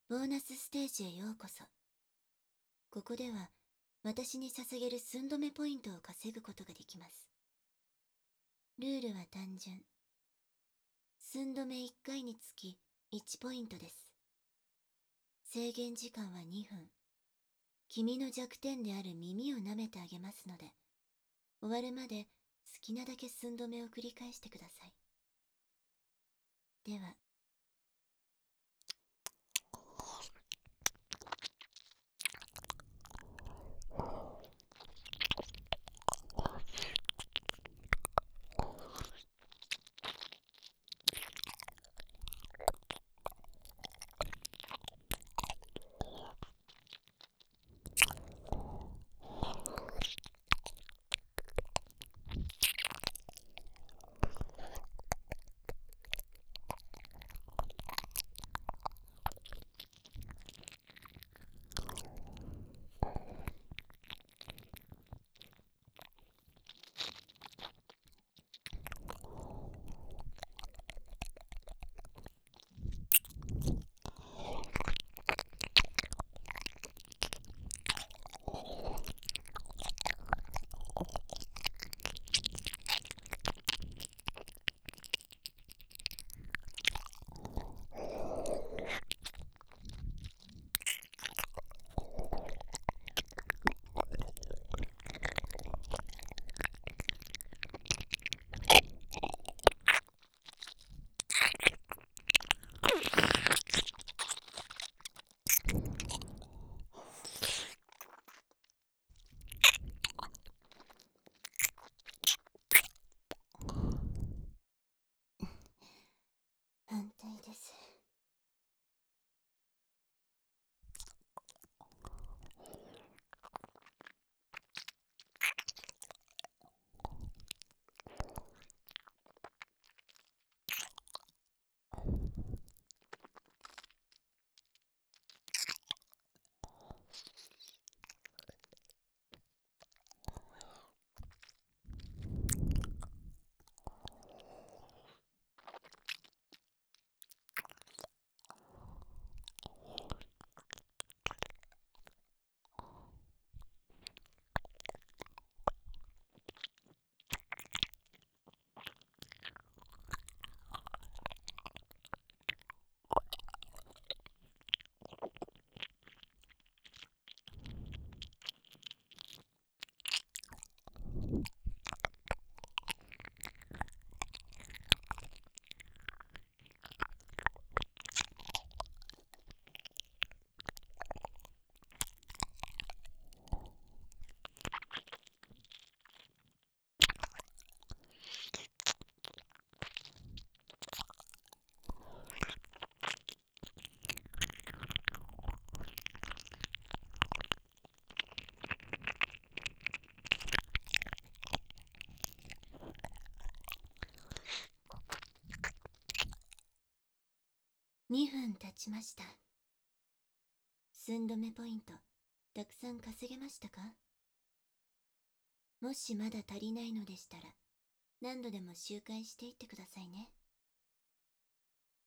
ボーナスステージへようこそ。ここでは私に捧げる寸止めポイントを稼ぐことができます。ルールは単純。寸止め1回につき1ポイントです。制限時間は2分。君の弱点である耳を舐めてあげますので、終わるまで好きなだけ寸止めを繰り返してください。では、安泰です。2分経ちました。寸止めポイント、たくさん稼げましたか？もしまだ足りないのでしたら、何度でも周回していってくださいね。